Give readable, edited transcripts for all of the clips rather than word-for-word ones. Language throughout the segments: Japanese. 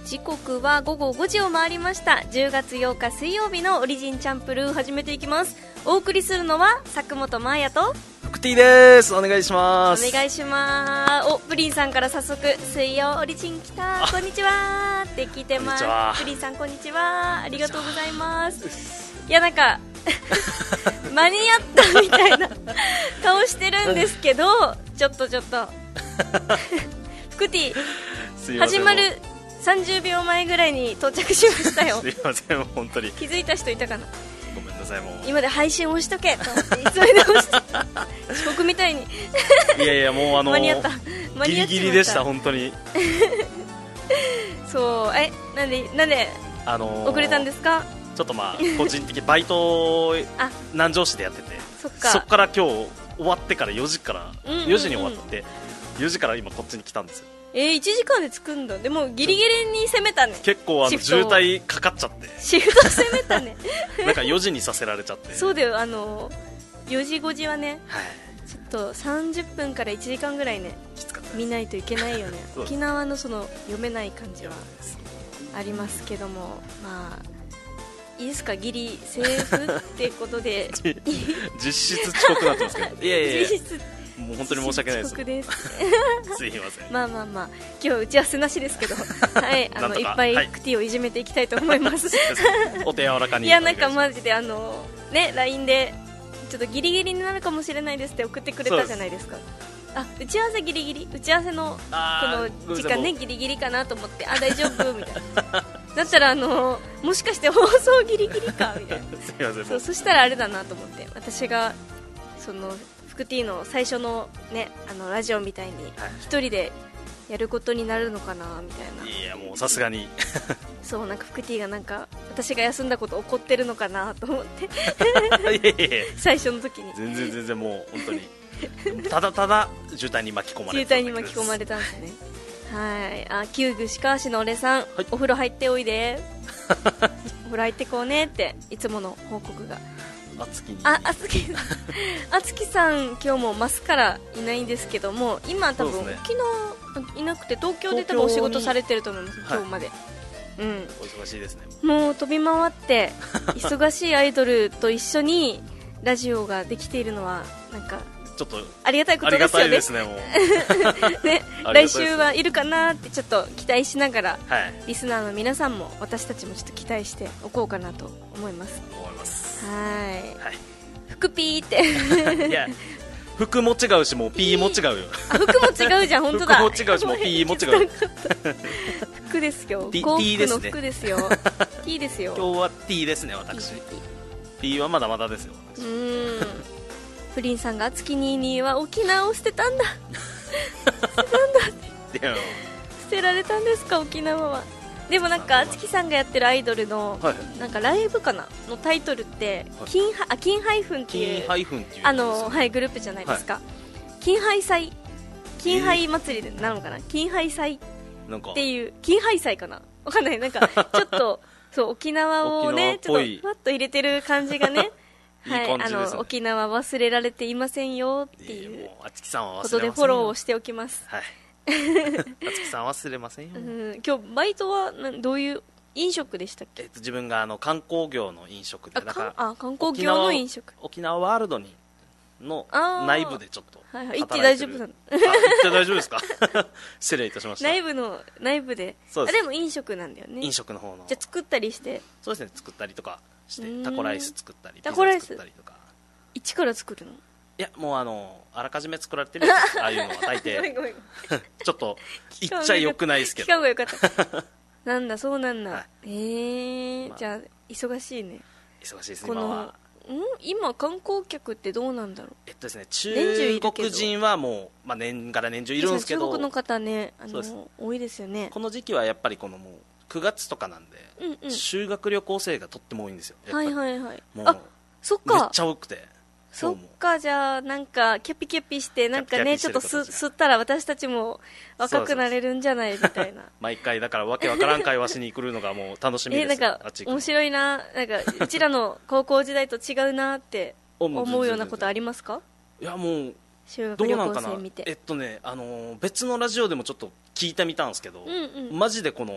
時刻は午後5時を回りました。10月8日水曜日のオリジンチャンプルー始めていきます。お送りするのは佐久本真綾と福 T です。お願いします。 お願いします。お、プリンさんから早速水曜オリジン来た、こんにちはって聞いてます。プリンさんこんにちは、ありがとうございます。いやなんか間に合ったみたいな顔してるんですけどちょっと福 T 始まる30秒前ぐらいに到着しましたよ。 すいません、本当に気づいた人いたかな。 ごめんなさい。もう今で配信押しとけと思って急いで押して遅刻みたいにいやもう間に合ったギリギリでした本当にそうなんで遅れたんですか。 ちょっと個人的バイトを南城市でやっててそっから今日終わってから4時に終わって4時から今こっちに来たんですよ。 1時間で着くんだ。でもギリギリに攻めたね。 結構渋滞かかっちゃってシフト攻めたねなんか4時にさせられちゃってそうだよ、4時5時はね、はい、ちょっと30分から1時間ぐらいねきつかった見ないといけないよね沖縄のその読めない感じはありますけども、いいですか、ギリセーフってことで実質遅刻になってますけどいや実質もう本当に申し訳ないです。 遅刻ですすいません。 まあ今日打ち合わせなしですけどはい、いっぱいクティをいじめていきたいと思いますお手柔らかに。 いやなんかマジでね LINE でちょっとギリギリになるかもしれないですって送ってくれたじゃないですか。打ち合わせギリギリ、打ち合わせのこの時間ねギリギリかなと思って大丈夫みたいなだったらもしかして放送ギリギリかみたいなすいません。 そしたらあれだなと思って、私がその福 T の最初のねラジオみたいに一人でやることになるのかなみたいな。 いやもうさすがにそうなんか福 T がなんか私が休んだこと怒ってるのかなと思って最初の時に全然もう本当にただ渋滞に巻き込まれたんですね。はい、旧具鹿市の俺さん、はい、お風呂入っておいでお風呂入ってこうねっていつもの報告があつきさん今日もマスからいないんですけども、今多分沖縄いなくて東京で多分お仕事されてると思います、今日まで。 お忙しいですね。 もう飛び回って忙しいアイドルと一緒にラジオができているのはなんかちょっとありがたいことですよね。 ありがたいですね、もうね、来週はいるかなってちょっと期待しながら、 はい、 リスナーの皆さんも私たちもちょっと期待しておこうかなと思います。はい、服ピーっていや服も違うしもうピーも違うよ服も違うじゃん、本当だ。 服も違うしもうピーも違う服ですよ、幸福の服ですよT ですよ。 今日は T ですね、私 P はまだまだですよ。 プリンさんが月22は沖縄を捨てたんだって捨てられたんですか、沖縄は。でもなんかあつきさんがやってるアイドルの、なんかライブかなのタイトルって金ハイフンっていうグループじゃないですか。金ハイ祭、金ハイ祭りなのかな、金ハイ祭っていう、金ハイ祭かな、わかんない。なんかちょっとそう沖縄をねちょっとふわっと入れてる感じがねはい、沖縄忘れられていませんよっていうことでフォローをしておきます。 はいあつきさん忘れませんよ。 今日バイトはどういう飲食でしたっけ。 自分が観光業の飲食で、 観光業の飲食、 沖縄ワールドの内部でちょっと行って大丈夫なの。 行って大丈夫ですか失礼いたしました。 内部で。でも飲食なんだよね。 飲食の方の。 じゃあ作ったりして。 そうですね、作ったりとかしてタコライス作ったりタコライスピザ作ったりとか。 一から作るの。 いやもうあらかじめ作られてるやつああいうのは大抵ちょっと言っちゃよくないですけど。 期間がよかったなんだそうなんだ、じゃあ忙しいね。 忙しいですね。 今観光客ってどうなんだろう。 ですね、中国人はもう、年がら年中いるんですけど、 中国の方ね多いですよね。 この時期はやっぱりもう9月とかなんで、修学旅行生がとっても多いんですよ。 はいもうそっか、 めっちゃ多くて。 そっか、じゃあなんかキャピキャピしてなんかねちょっと吸ったら私たちも若くなれるんじゃないみたいな毎回だからわけわからん会話しに来るのがもう楽しみです。 なんか面白いな、なんかうちらの高校時代と違うなって思うようなことありますか。 いやもう修学旅行生見て別のラジオでもちょっと聞いてみたんですけど、マジで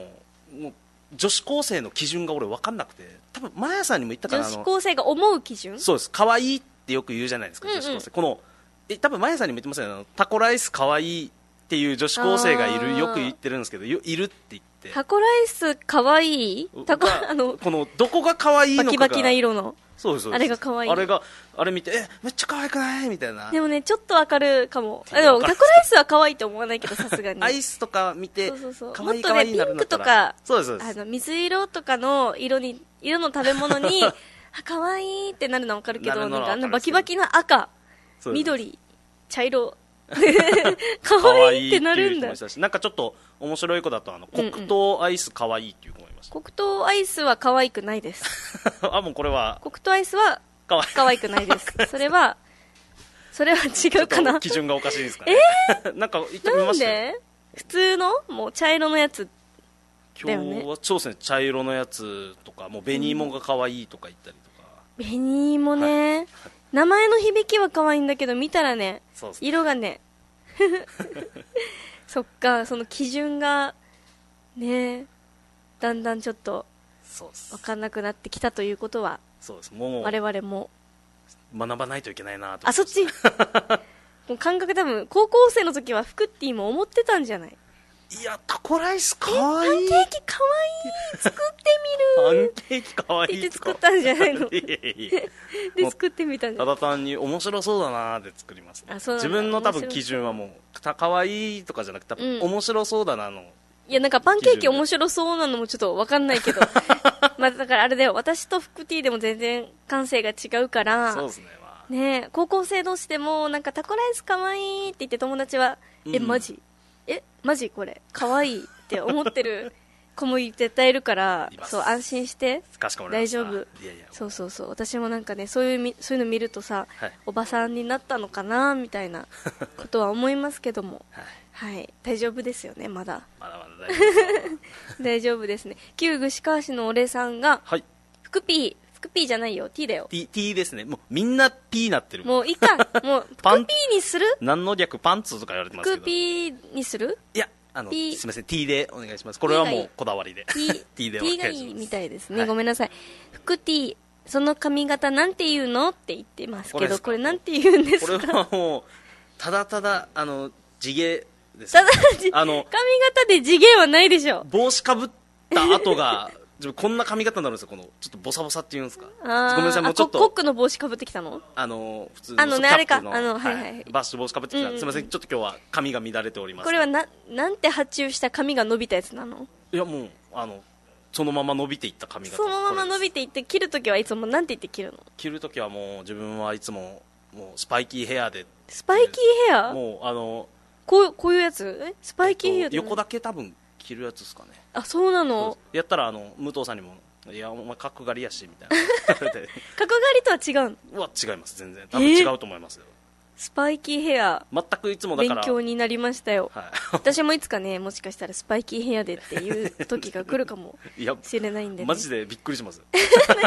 もう女子高生の基準が俺分かんなくて、多分マヤさんにも言ったかな、 女子高生が思う基準。 そうです、可愛いってよく言うじゃないですか、女子高生。この多分マヤさんにも言ってますよね、タコライス可愛いっていう女子高生がいる、よく言ってるんですけど、いるって言って、 タコライス可愛い、このどこが可愛いのかがバキバキな色の、 そうです、 あれが可愛い、 あれ見てめっちゃ可愛くないみたいな。 でもねちょっとわかるかも。でもタコライスは可愛いと思わないけど、さすがにアイスとか見て可愛い可愛いになるんだったら、 そうですそうです、 水色とかの色の食べ物に可愛いってなるのはわかるけど、なんかあのバキバキな赤、緑、茶色可愛いってなるんだ。 なんかちょっと面白い子だと黒糖アイス可愛いっていう子もいました。 黒糖アイスは可愛くないです。 あ、もうこれは黒糖アイスは可愛くないです。それは違うかな。 基準がおかしいですかね。なんか言ってみましたよ。 なんで普通のもう茶色のやつだよね。 今日はそうですね、茶色のやつとか、もう紅芋が可愛いとか言ったりとか。 紅芋ね、名前の響きは可愛いんだけど、見たらね、色がねそっか、その基準がね、だんだんちょっと分かんなくなってきたということは、 そうです、もう我々も学ばないといけないなと。 あ、そっちもう感覚、多分高校生の時はフクッティも思ってたんじゃない？ いや、タコライスかわいい、 パンケーキかわいい、作ってみるパンケーキかわいいって作ったんじゃないの？ で作ってみたんじゃない？ ただ単に面白そうだなーで作ります、ね、自分の多分基準はもうかわいいとかじゃなくて、多分面白そうだなの、 いや、なんかパンケーキ面白そうなのもちょっと分かんないけどまあだからあれだよ、私とフクティでも全然感性が違うから、 そうですね、 ね、高校生同士でもなんかタコライスかわいいって言って、友達は、マジこれかわいいって思ってる子も絶対いるからそう、安心して大丈夫。そう私もなんかね、そういうの見るとさ、おばさんになったのかなみたいなことは思いますけどもはい、大丈夫ですよね、まだ大丈夫です大丈夫ですね。旧串川市の俺さんが、フクピーじゃないよ、 T だよ。 T ですね。もうみんな P になってる。 もういいか、もうフクピーにする？ 何の略？パンツとか言われてますけど、 フクピーにする？ いや、すみません、 T でお願いします。これはもうこだわりで T でお願いします。T がいいみたいですね、ごめんなさい。フクティ、その髪型なんて言うのって言ってますけど、これなんて言うんですか？ これはもうただただ地毛です。 ただ髪型で地毛はないでしょ。 帽子かぶった後がこんな髪型になるんですよ。このちょっとボサボサっていうんですか。ごめんなさい、もうちょっとコックの帽子かぶってきたの？ 普通のあれか、 バッシュ帽子かぶってきた。すみません、ちょっと今日は髪が乱れております。 これはなんて発注した髪が伸びたやつなの？ いや、もうそのまま伸びていった髪型。 そのまま伸びていって、切るときはいつもなんて言って切るの？ 切るときはもう自分はいつもスパイキーヘアで。 スパイキーヘア？ もうこういうやつ？スパイキーヘアで横だけ多分切るやつですかね。 あ、そうなの？ やったら武藤さんにも、いやお前角刈りやしみたいな角刈りとは違うの？ は違います、全然多分違うと思いますよ。 スパイキーヘア、 全くいつもだから勉強になりましたよ、私もいつかね、もしかしたらスパイキーヘアでっていう時が来るかもしれないんで、ね、 マジでびっくりしますって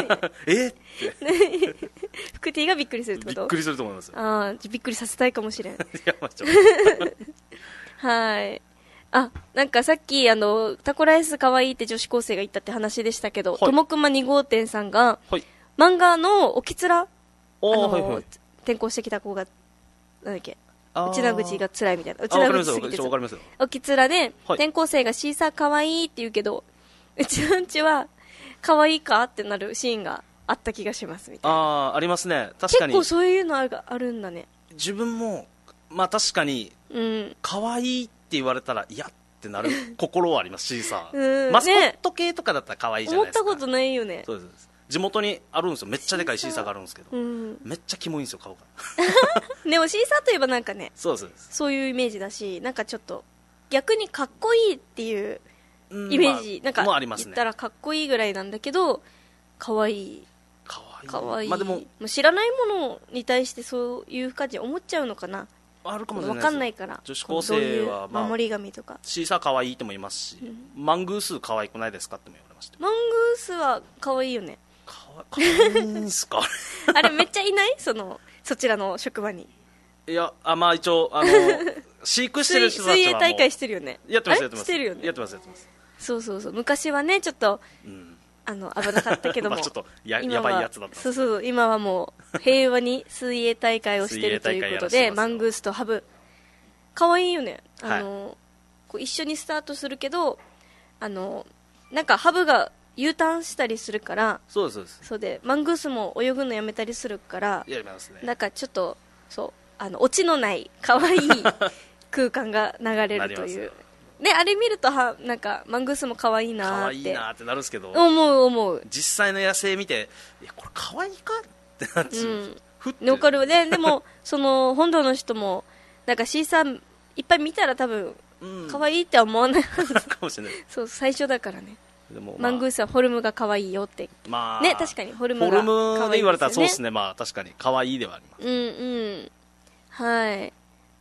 フクティがびっくりするってこと？ びっくりすると思いますよ。 びっくりさせたいかもしれん。いや、まあはい、なんかさっきタコライス可愛いって女子高生が言ったって話でしたけど、ともくま2号店さんが、漫画のおきつら、転校してきた子がなんだっけ、内田口が辛いみたいな、内田口すぎておきつらで、転校生がシーサー可愛いって言うけど、うちのうちは可愛いかってなるシーンがあった気がしますみたいな。 ありますね、確かに。 結構そういうのあるんだね。 自分も確かに可愛いって言われたら嫌ってなる心はあります。シーサー、マスコット系とかだったら可愛いじゃないですか。 思ったことないよね。 そうです。地元にあるんですよ、めっちゃでかいシーサーがあるんですけど、めっちゃキモいんですよ、顔がでもシーサーといえばなんかね、 そういうイメージだし、なんかちょっと逆にかっこいいっていうイメージ、なんか言ったらかっこいいぐらいなんだけど、かわいい、でも知らないものに対してそういう感じ思っちゃうのかな。 あるかもしれないです。 分かんないから、 女子高生は守り神とかシーサー可愛いっても言いますし、マングース可愛くないですかっても言われました。 マングースは可愛いよね。 可愛いんすかあれめっちゃいない？そちらの職場に。 いや、一応飼育してる人たちは水泳大会してるよね。 やってますしてるよね。 やってます。 そうそうそう、昔はねちょっと、危なかったけどもちょっとやばいやつだった。 そうそう、今はもう平和に水泳大会をしてるということでマングースとハブかわいいよね。こう一緒にスタートするけどなんかハブがU ターンしたりするから、 そうですそうです。 そうでマングースも泳ぐのやめたりするからやりますね。 なんかちょっとそうオチのない可愛い空間が流れるというね、あれ見るとなんかマングースも可愛いなーって可愛いなーってなるんですけど、 思う実際の野生見ていやこれ可愛いかってなっちゃう。 わかるね。でも本土の人もなんか C さんいっぱい見たら多分可愛いって思わないはずかもしれない。 そう最初だからね。でもマングースはフォルムが可愛いよって、ね、確かにフォルムが可愛いですよね。 フォルムで言われたらそうですね。確かに可愛いではあります。 はい。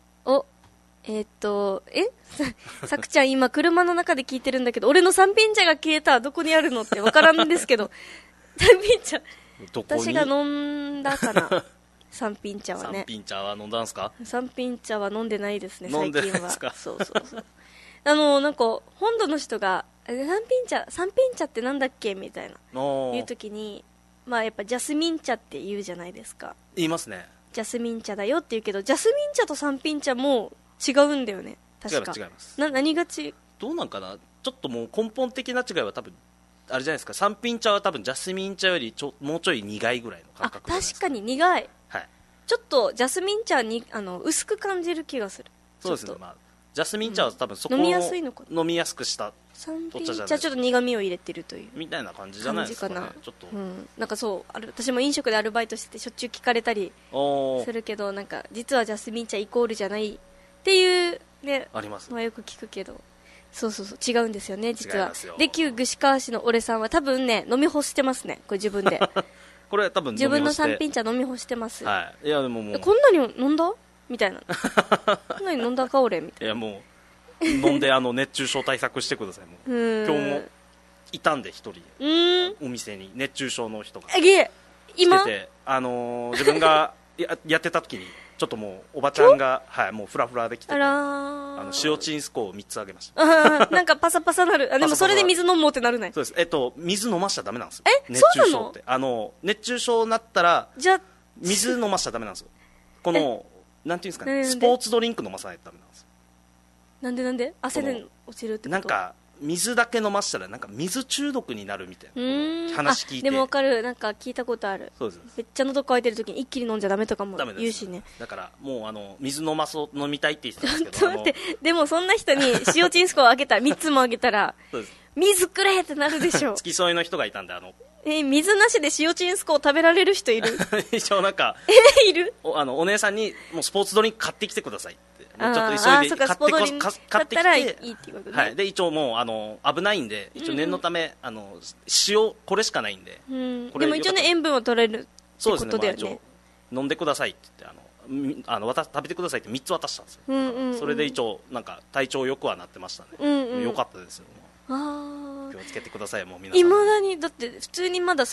さくちゃん今車の中で聞いてるんだけど、俺の三品茶が消えた、どこにあるのってわからんですけど三品茶私が飲んだかな。三品茶はね。 三品茶は飲んだんすか？ 三品茶は飲んでないですね、最近は。そうなんか本土の人が三品茶ってなんだっけみたいな言うときに、やっぱジャスミン茶って言うじゃないですか。 言いますね。 ジャスミン茶だよって言うけど、ジャスミン茶と三品茶も違うんだよね、確か。 違います。 何がどうなんかな。ちょっともう根本的な違いは多分あれじゃないですか。三品茶は多分ジャスミン茶よりもうちょい苦いぐらいの感覚。 確かに苦い、 はい、 ちょっとジャスミン茶に薄く感じる気がする。 そうですね。ジャスミン茶は多分そこを飲みやすいのかな。 飲みやすくした三品茶ちょっと苦味を入れてるというみたいな感じじゃないですかね。ちょっと、 なんか私も飲食でアルバイトしててしょっちゅう聞かれたりするけど、なんか実はジャスミン茶イコールじゃないっていうね、 あります。 よく聞くけど、そう違うんですよね、実は。で、旧串川市の俺さんは多分ね飲み干してますね、これ自分で。 これ多分自分の三品茶飲み干してます。 はい。いやでももうこんなに飲んだみたいな。こんなに飲んだか俺みたいな。 いやもう飲んで熱中症対策してください。もう今日もいたんで一人お店に熱中症の人が来てて、自分がやってた時にちょっともうおばちゃんが、もうフラフラで来てて、塩チンスコを3つあげました。 なんかパサパサなる。でもそれで水飲もうってなるね。 そうです。水飲ましちゃダメなんですよ。熱中症って熱中症になったら水飲ましちゃダメなんですよ。このなんていうんですかね、スポーツドリンク飲まさないとダメなんですよ。 なんで汗で落ちるってこと？ なんか水だけ飲ましたらなんか水中毒になるみたいな話聞いて。 でも分かる、なんか聞いたことある。 そうです。 めっちゃ喉乾いてる時に一気に飲んじゃダメとかも言うしね。 だからもう水飲みたいって言ってたんですけど、 待って、でもそんな人に塩チンスコをあげたら3つもあげたら水くれってなるでしょ。 付き添いの人がいたんで水なしで塩チンスコを食べられる人いる？ 一応なんかいる？ お姉さんにもうスポーツドリンク買ってきてくださいって、ちょっと急いで買ってきて、はい、で一応もう危ないんで一応念のため塩これしかないんで、 でも一応ね塩分を取れるってことだよね。 飲んでくださいって言って食べてくださいって3つ渡したんですよ。それで一応なんか体調よくはなってましたね。よかったですよ。気をつけてください。もう皆さん。 いまだにだって普通にまだ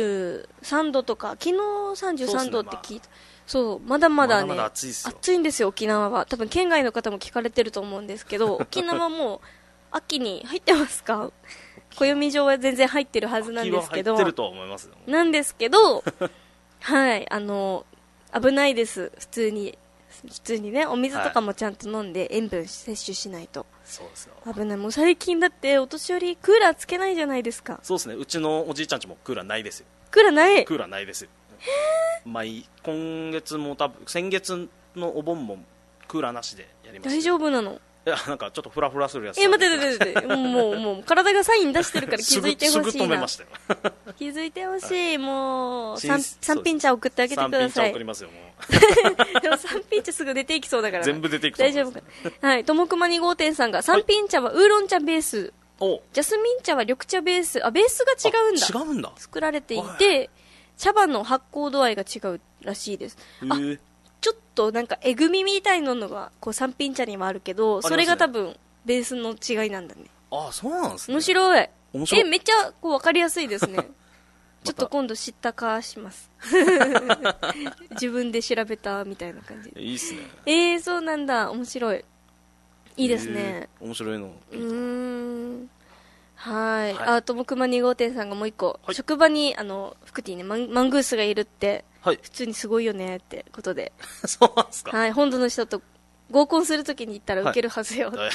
33度とか、昨日33度って聞いた。そうまだまだね、 暑いんですよ沖縄は。多分県外の方も聞かれてると思うんですけど、沖縄もう秋に入ってますか？暦上は全然入ってるはずなんですけど、 入ってるとは思いますよ。 なんですけどはい危ないです。普通にね、お水とかもちゃんと飲んで塩分摂取しないと。 そうですよ。 危ない。もう最近だってお年寄りクーラーつけないじゃないですか。 そうですね。うちのおじいちゃんちもクーラーないですよ。 クーラーない？ クーラーないですよ。今月も多分先月のお盆もクーラーなしでやりました。 大丈夫なの？ いやなんかちょっとフラフラするやつ。 待ってもう体がサイン出してるから気づいてほしいな。 すぐ止めましたよ。 気づいてほしい。もう三品茶送ってあげてください。 三品茶送りますよもう。でも三品茶すぐ出ていきそうだから。 全部出ていくそうです。 大丈夫か。はい。ともくま2号店さんが三品茶はウーロン茶ベース、ジャスミン茶は緑茶ベース。ベースが違うんだ。 違うんだ。 作られていて茶葉の発酵度合いが違うらしいです。ちょっとなんかえぐみみたいなのがこう三品茶にはあるけど、それが多分ベースの違いなんだね。 そうなんですね。 面白い。めっちゃこう分かりやすいですね。ちょっと今度知ったかします。自分で調べたみたいな感じで。 いいっすね。 そうなんだ。面白い。いいですね。 面白いの。 はい、あともくま2号店さんがもう一個、はい、職場に福ティねマングースがいるって、はい、普通にすごいよねってことでそうなんですか。 はい、本土の人と合コンするときに行ったらウケるはずよ、はい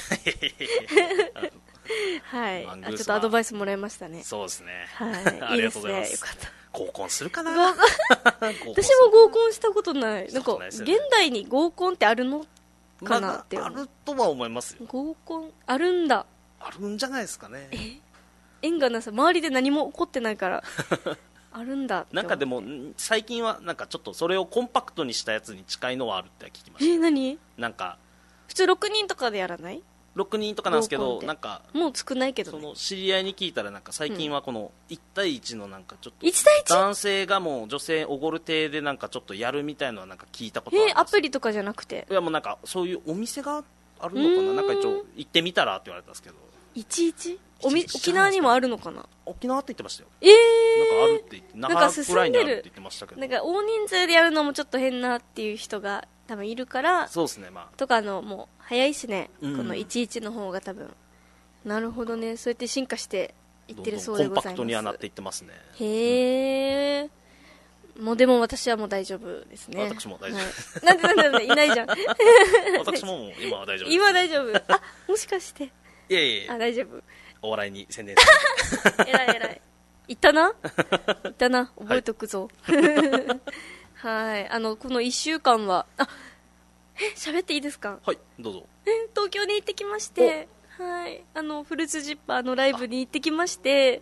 はい、ちょっとアドバイスもらいましたね。 そうですね、 はい、いいですね、よかった。 合コンするかな私も合コンしたことない。なんか現代に合コンってあるのかなってあるとは思いますよ。 合コンあるんだ。 あるんじゃないですかね。 縁がなさ、周りで何も起こってないからあるんだって。 なんかでも最近はなんかちょっとそれをコンパクトにしたやつに近いのはあるって聞きました。 何？ なんか普通6人とかでやらない？ 6 人とかなんですけど、なんかもう少ないけど、ね、 その知り合いに聞いたらなんか最近はこの1対1のなんかちょっと 1対1 男性がもう女性おごる体でなんかちょっとやるみたいなのはなんか聞いたことあります。 アプリとかじゃなくて？ いやもうなんかそういうお店があるのかな。なんか一応行ってみたらって言われたんですけど、 11？ 沖縄にもあるのかな。 沖縄って言ってましたよ。なんかあるって言って、那覇くらいにあるって言ってましたけど、 なんか大人数でやるのもちょっと変なっていう人が多分いるから。 そうですね、まあとかもう早いしね、この11の方が多分。なるほどね、そうやって進化していってるそうでございます。 コンパクトにはなっていってますね。 へえ、もうでも私はもう大丈夫ですね。 私も大丈夫です、 はい、なんでいないじゃん私も今は大丈夫です。 今大丈夫。あ、もしかして。 いやいや、 あ、大丈夫。 お笑いに宣伝する偉い言ったな覚えとくぞはい、この1週間は喋っていいですか？ はい、どうぞ。 東京に行ってきまして、はい、フルーツジッパーのライブに行ってきまして、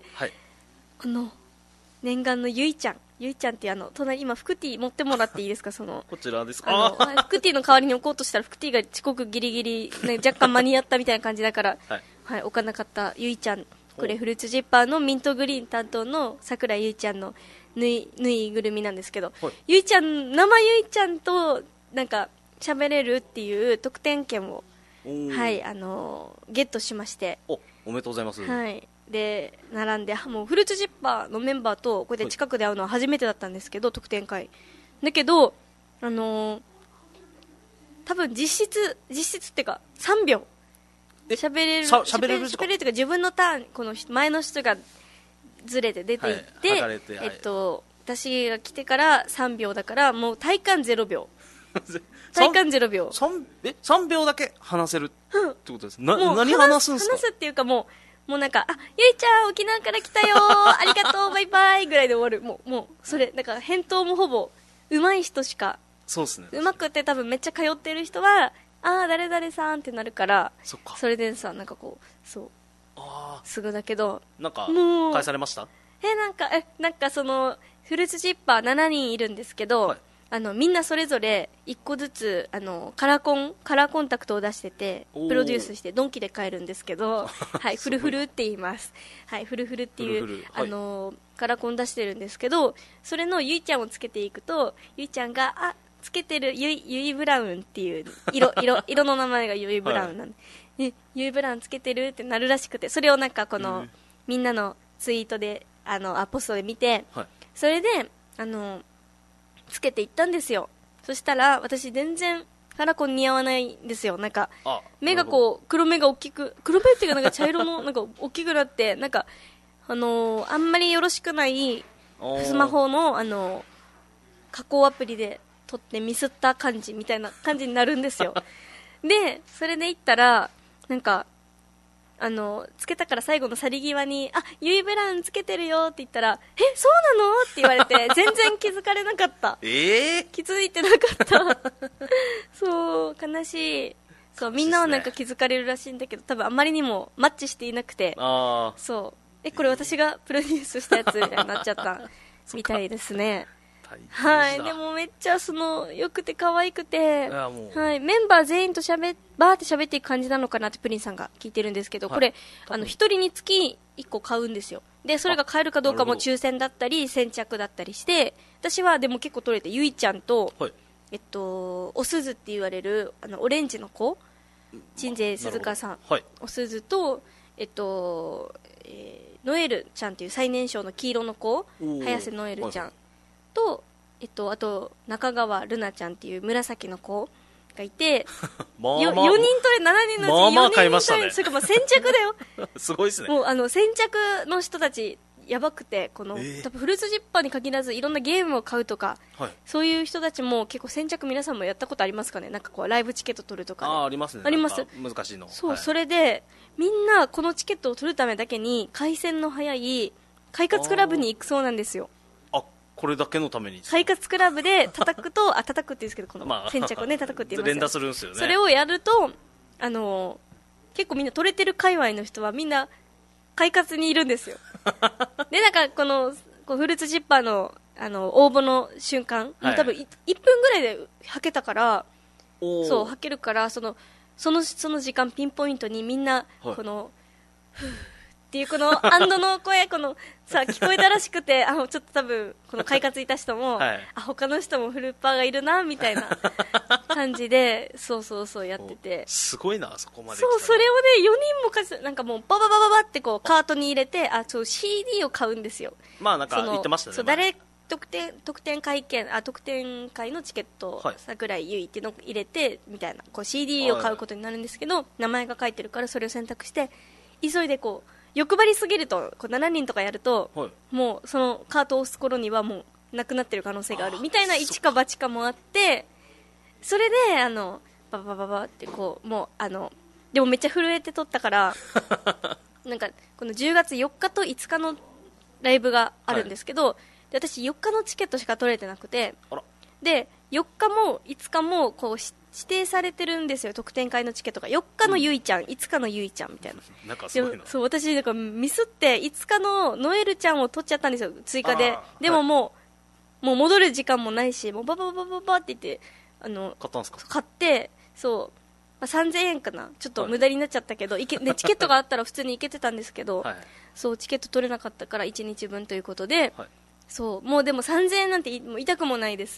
はい、念願のゆいちゃんって隣、今フクティ持ってもらっていいですか？ こちらですか？ フクティの代わりに置こうとしたらフクティが遅刻ギリギリ、ね、若干間に合ったみたいな感じだから、はい、置かなかったゆいちゃん。これフルーツジッパーのミントグリーン担当の桜井ゆいちゃんのぬいぐるみなんですけど、はい、ゆいちゃん、生ゆいちゃんとなんか喋れるっていう特典券を、はい、ゲットしまして。 おめでとうございます。 はい、で並んで、もうフルーツジッパーのメンバーとこうやって近くで会うのは初めてだったんですけど、特典会だけど、多分実質っていうか3秒喋れるっていうか、自分のターン、この前の人がずれて出ていって、はい、私が来てから3秒だから、もう体感0秒体感0秒 3秒だけ話せるってことです。何話すんですか？ 話すっていうか、もうなんか、ゆいちゃん沖縄から来たよありがとうバイバイぐらいで終わる。もうそれだから、返答もほぼ上手い人しか。 そうですね。 上手くて多分めっちゃ通ってる人は誰々さんってなるから、それでさ、なんかこう、そうすぐだけど、なんか返されました？ なんかそのフルーツジッパー7人いるんですけど、はい、みんなそれぞれ1個ずつカラーコンタクトを出してて、プロデュースしてドンキで買えるんですけどはい、フルフルって言います。はい、フルフルっていうはい、カラコン出してるんですけど、それのゆいちゃんをつけていくと、ゆいちゃんがつけてるゆいブラウンっていう色の名前がゆいブラウンなんで、はい、ゆいブラウンつけてるってなるらしくて、それをなんかこの、みんなのツイートでポストで見て、はい、それでつけていったんですよ。そしたら私全然カラコン似合わないんですよ。なんか目がこう黒目が大きく、黒目っていうかなんか茶色のなんか大きくなって、なんかあんまりよろしくないスマホの加工アプリで撮ってミスった感じみたいな感じになるんですよでそれで言ったら、なんかつけたから最後の去り際に、ゆいブラウンつけてるよって言ったら、そうなのって言われて全然気づかれなかった気づいてなかったそう、悲しい。そう、みんなはなんか気づかれるらしいんだけど、多分あまりにもマッチしていなくて、そう、これ私がプロデュースしたやつみたいになっちゃったみたいですねはい、でもめっちゃよくて可愛くて、はい、メンバー全員とバーって喋っていく感じなのかなってプリンさんが聞いてるんですけど、これ1人につき1個買うんですよ。でそれが買えるかどうかも抽選だったり先着だったりして、私はでも結構取れて、ゆいちゃんと、はい、おすずって言われるオレンジの子、鎮西鈴鹿さん、はい、おすずとノエルちゃんっていう最年少の黄色の子、早瀬ノエルちゃん、とあと中川ルナちゃんっていう紫の子がいてまあまあ 4人取れ7人のうち4人取れ、 まあまあ買いましたね。 それから先着だよすごいですね。 もう先着の人たちやばくて多分フルーツジッパーに限らずいろんなゲームを買うとか、はい、そういう人たちも結構先着皆さんもやったことありますかね。なんかこうライブチケット取るとか、 ありますね。 あります。 難しいの。 そう、 はい、 それでみんなこのチケットを取るためだけに回線の早い快活クラブに行くそうなんですよ。 これだけのために快活クラブで叩くと叩くって言うんですけどこの先着をね叩くって言いますよ。 連打するんですよね。 それをやると結構みんな取れてる界隈の人はみんな快活にいるんですよでなんかこうフルーツジッパーの応募の瞬間、はい、多分1分ぐらいで履けたからそう履けるからその時間ピンポイントにみんなこの、はい、ふーっていうこのアンドの声さ聞こえたらしくてちょっと多分この快活いた人も、はい、他の人もフルーパーがいるなみたいな感じでそうやっててすごいなそこまで来たら。 そうそれをね4人もなんかもうバババババってこうカートに入れてCD を買うんですよ。 まあなんか言ってましたね。 そう特典会のチケット桜井優衣っていうのを入れてみたいなこう CD を買うことになるんですけど、名前が書いてるからそれを選択して急いでこう欲張りすぎるとこう7人とかやると、はい、もうそのカートを押す頃にはもうなくなってる可能性があるみたいな一か八かもあって、それでババババってこうもうでもめっちゃ震えて撮ったからなんかこの10月4日と5日のライブがあるんですけど、はい、で私4日のチケットしか取れてなくて、で4日も5日もこう指定されてるんですよ、特典会のチケットが。4日のゆいちゃん、5日のゆいちゃんみたいな。 なんかすごいな。 そう、私なんかミスって5日のノエルちゃんを取っちゃったんですよ、追加で。でももう戻る時間もないし、もうバババババって言って買ったんですか？ 買って、そう、3000円かな、ちょっと無駄になっちゃったけど、ね、チケットがあったら普通に行けてたんですけど、はい、そうチケット取れなかったから1日分ということで、はい、そうもうでも3000円なんてもう痛くもないです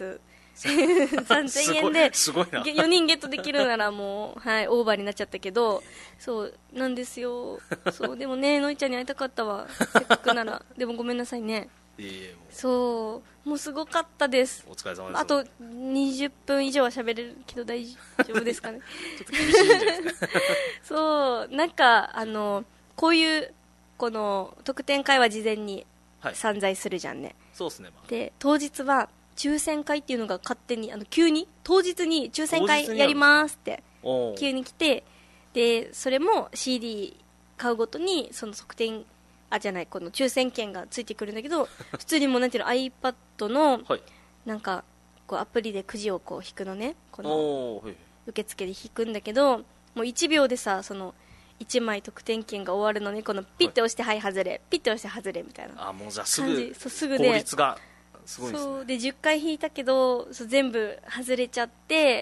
。3000円で4人ゲットできるならもう、はい、オーバーになっちゃったけど、そうなんですよ。そうでもね、のいちゃんに会いたかったわ、せっかくなら。でもごめんなさいね。そうもうすごかったです。 お疲れ様です。 あと20分以上は喋れるけど大丈夫ですかねちょっと厳しいんじゃないですかそうなんかこういうこの特典会は事前に散財するじゃんね、はい、 そうですね、 で当日は抽選会っていうのが勝手に急に当日に抽選会やりますって急に来て、でそれも CD 買うごとにその特典じゃないこの抽選券がついてくるんだけど普通にもうなんていうの iPad のなんかこうアプリでくじをこう引くのね、この受付で引くんだけど、もう1秒でさその1枚特典券が終わるのにこのピッて押してはい外れピッて押して外れみたいなもうじゃあすぐで効率がすごいですね。 そうで10回引いたけど全部外れちゃって、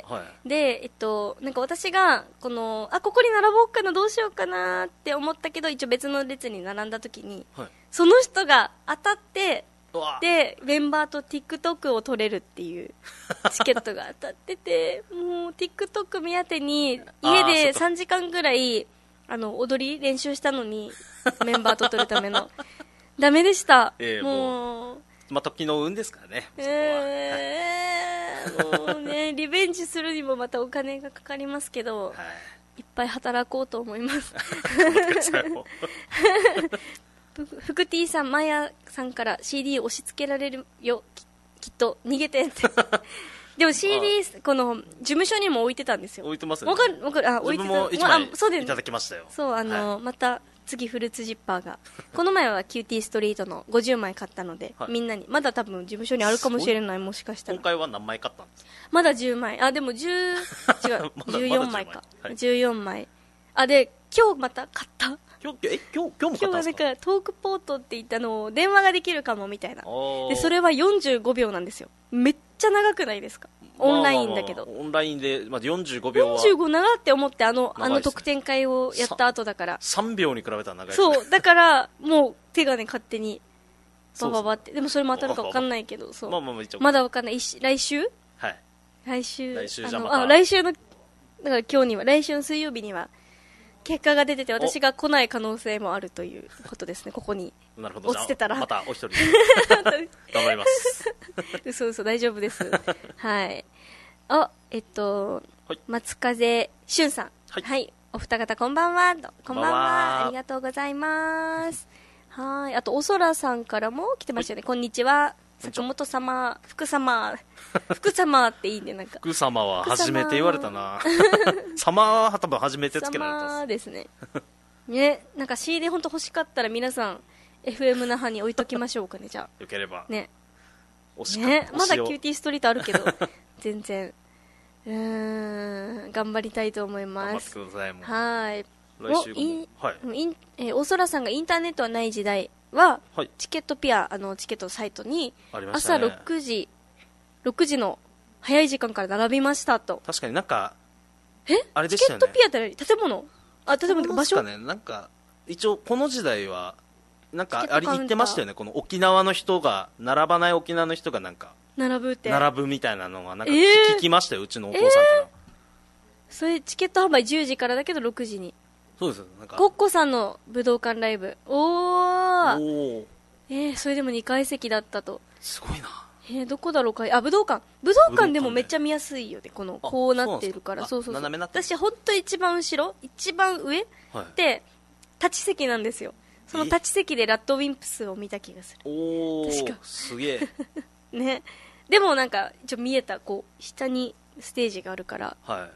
はい、でなんか私がここに並ぼうかなどうしようかなって思ったけど一応別の列に並んだ時に、はい、その人が当たってでメンバーと TikTok を撮れるっていうチケットが当たっててもう TikTok 目当てに家で3時間ぐらい踊り練習したのにメンバーと撮るためのダメでした、もう時の運ですからね、 もうねリベンジするにもまたお金がかかりますけど、はい、いっぱい働こうと思います福 T さん、マヤさんから CD 押し付けられるよきっと逃げてってでも CD この事務所にも置いてたんですよ。 置いてますね。 わかる置いてた。 自分も1枚いただきましたよ。 そうはい、また次フルーツジッパーがこの前はキューティーストリートの50枚買ったので、はい、みんなにまだ多分事務所にあるかもしれない。もしかしたら今回は何枚買ったんですか？ まだ10枚でも14枚か、はい、14枚で今日また買った。 今日も買ったんですか？今日はなんかトークポートって言ったのを電話ができるかもみたいなで、それは45秒なんですよ。めっちゃ長くないですか？オンラインだけど、 オンラインで、45秒は 45長って思って特典会をやった後だから 3秒に比べたら長いですね。そうだからもう手がね勝手にバババって、でもそれも当たるか分かんないけど、そうまだ分かんない。来週はい来週じゃまた来週のだから今日には来週の水曜日には結果が出てて私が来ない可能性もあるということですね。ここに落ちてたらまたお一人で頑張ります嘘大丈夫ですはいはい、 松風俊さん、はい、はい、お二方こんばんは。こんばんは。ありがとうございます。はい。あと、おそらさんからも来てましたよね。はい、こんにちは。坂本様、福様っていいね、なんか。 福様は初めて言われたな。様は多分初めてつけられた。 様ですね。ね、なんか CD 本当欲しかったら皆さん、FM 那覇に置いときましょうかね、じゃあ。 よければ。 ね。ね、まだキューティーストリートあるけど、全然。頑張りたいと思います。 頑張ってください。もうはい。 来週も。はい。 大空さんがインターネットはない時代は、 はい、 チケットピア、チケットサイトに、朝6時の早い時間から並びましたと。 確かになんか、あれでしたよね。チケットピアって建物場所ね、なんか、一応この時代は、なんか言ってましたよね。この沖縄の人が、並ばない沖縄の人がなんか、並ぶみたいなのがなんか聞きましたよ、うちのお父さんから。 それチケット販売10時からだけど6時に。 そうですよ。なんかコッコさんの武道館ライブ。おー。それでも2階席だったと。 すごいな。 どこだろうか。武道館でもめっちゃ見やすいよね。こうなってるから。そう。 斜めなってる。 私ほんと一番後ろ、一番上、はい、で立ち席なんですよ。その立ち席でラッドウィンプスを見た気がする。確かすげえ。 ね。でもなんか見えた、下にステージがあるから、 はい 、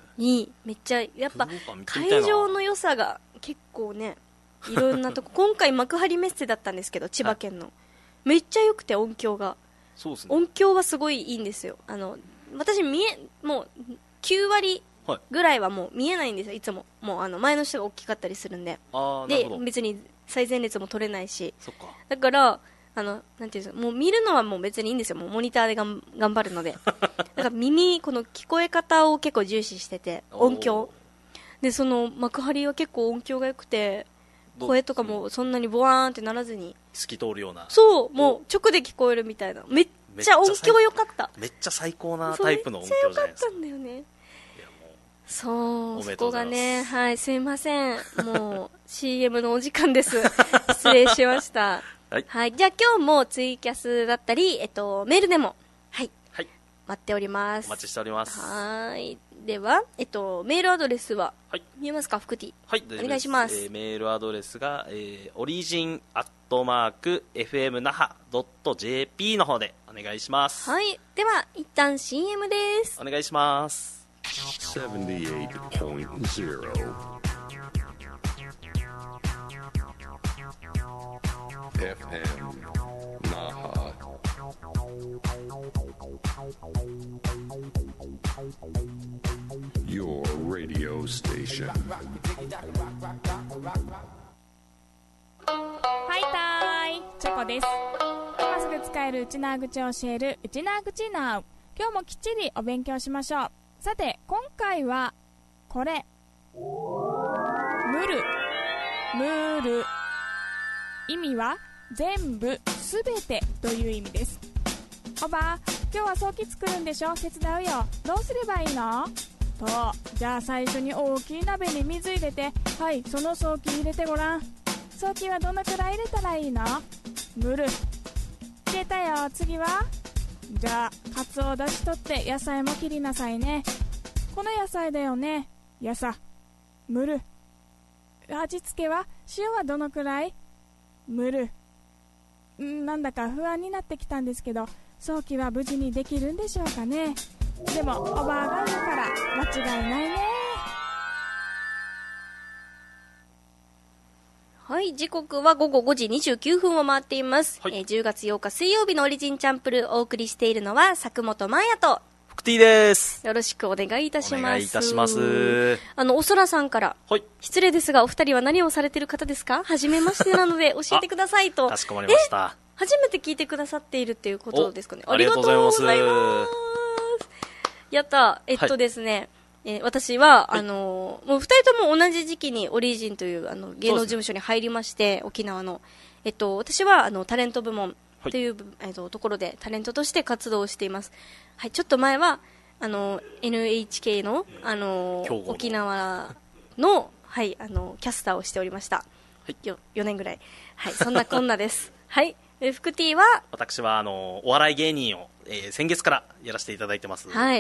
めっちゃやっぱ会場の良さが結構ね、いろんなとこ今回幕張メッセだったんですけど、千葉県の、めっちゃ良くて音響が、 そうですね、 音響はすごいいいんですよ。私もう9割ぐらいはもう見えないんですよ、いつも。もう前の人が大きかったりするんで。で別に最前列も取れないし、 そっか。 だからなんていうんですか、もう見るのはもう別にいいんですよ。もうモニターで頑張るので。だからこの聞こえ方を結構重視してて、音響。で、その幕張は結構音響が良くて、声とかもそんなにボワーンってならずに。 透き通るような。 そう、もう直で聞こえるみたいな。めっちゃ音響良かった。 めっちゃ最高なタイプの音響じゃないですか。 めっちゃ良かったんだよね。そう、そこがね、はい、すいません。もう CM のお時間です。失礼しました。はい、じゃあ今日もツイキャスだったり、メールでも、はい、待っております。 お待ちしております。 はい、では、メールアドレスは、見えますか、福 T。 はい、 お願いします。 メールアドレスが、origin@naha.jp の方でお願いします。 はい、では一旦 CM です。 お願いします。 78.0 FM Naha. Your radio station. はいたーい、チョコです。今すぐ使えるうちなー口を教えるうちなー口なう。今日もきっちりお勉強しましょう。さて今回はこれ、ムル、意味は全部すべてという意味です。おば、今日はソーキ作るんでしょ、手伝うよ。どうすればいいのと、じゃあ最初に大きい鍋に水入れて、はい、そのソーキ入れてごらん。ソーキはどのくらい入れたらいいの？ムル、入れたよ。次は、じゃあカツオだし取って野菜も切りなさいね。この野菜だよね。やさ、ムル。味付けは塩はどのくらい？ムル。なんだか不安になってきたんですけど、早期は無事にできるんでしょうかね。でもおばあがいるから間違いないね。 はい、時刻は午後5時29分を回っています。 はい、 10月8日水曜日のオリジンチャンプル、お送りしているのは佐久本真也と福 T です。 よろしくお願いいたします。 お願いいたします。 おそらさんから、 はい、 失礼ですがお二人は何をされている方ですか？初めましてなので教えてくださいと。 かしこまりました。 初めて聞いてくださっているっていうことですかね。 ありがとうございます。 やった。ですね、私は、もう二人とも同じ時期にオリジンという芸能事務所に入りまして、沖縄の。私はタレント部門という、ところでタレントとして活動をしています。はい、ちょっと前は、NHK の、沖縄の、はい、キャスターをしておりました。 はい、 4年ぐらい。はい、そんなこんなです。はい。福 T は私はお笑い芸人を、先月からやらせていただいてます。 はい。